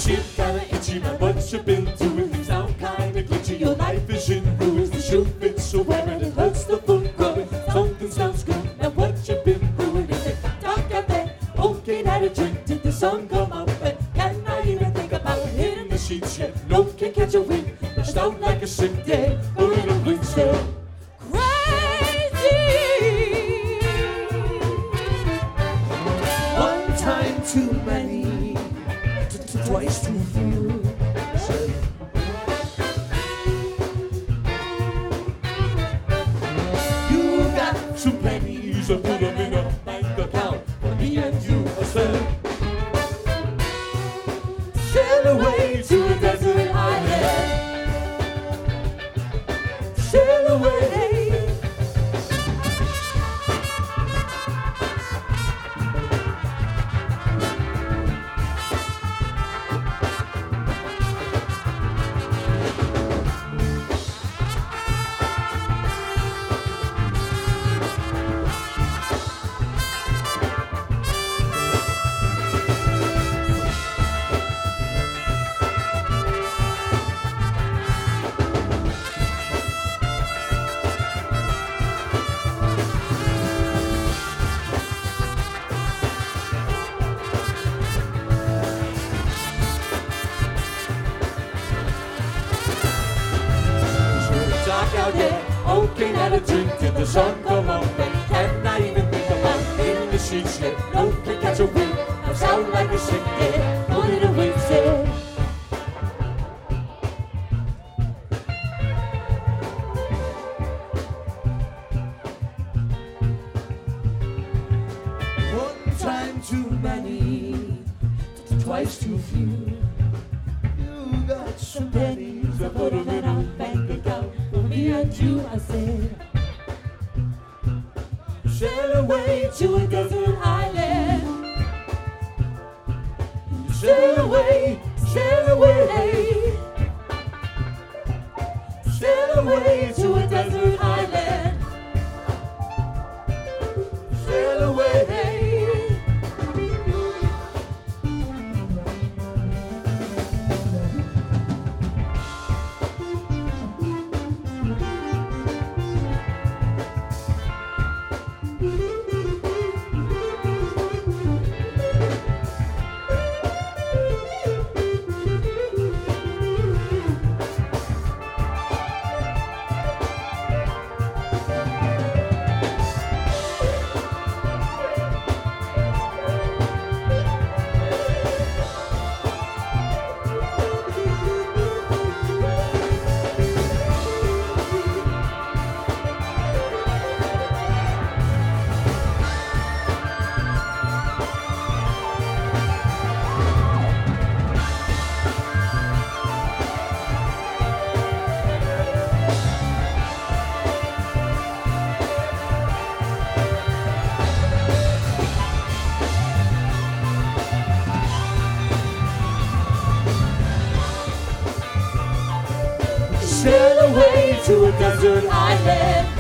shit kinda itchy, now what you been doing? Things sound kinda glitchy, your life is in ruins. The shoe fits so well and it hurts the foot growing. Something sounds good, now what you been doing? Is it dark out there? Okay, had a drink, did the sun come up? And can I even think about hitting the sheets yet? No, can't catch a wind, rushed out like a sick day, a little wind still. One time too many, twice too few. You got two pennies, put them in a bank account for me and you, I said. Sail away to a desert island. Sail away. Out here, okay, had a drink till the sun come up. And can I even think about hitting the sheets yet? No, can't catch a wind, I sound like a sick kid, put it away, say. One time too many, twice too few. You got some pennies, I put them in our bank account. Me and you, I said, sail away to a desert island. Sail away, sail away. Sail away to a desert island. Sail away. Sail away to a desert island.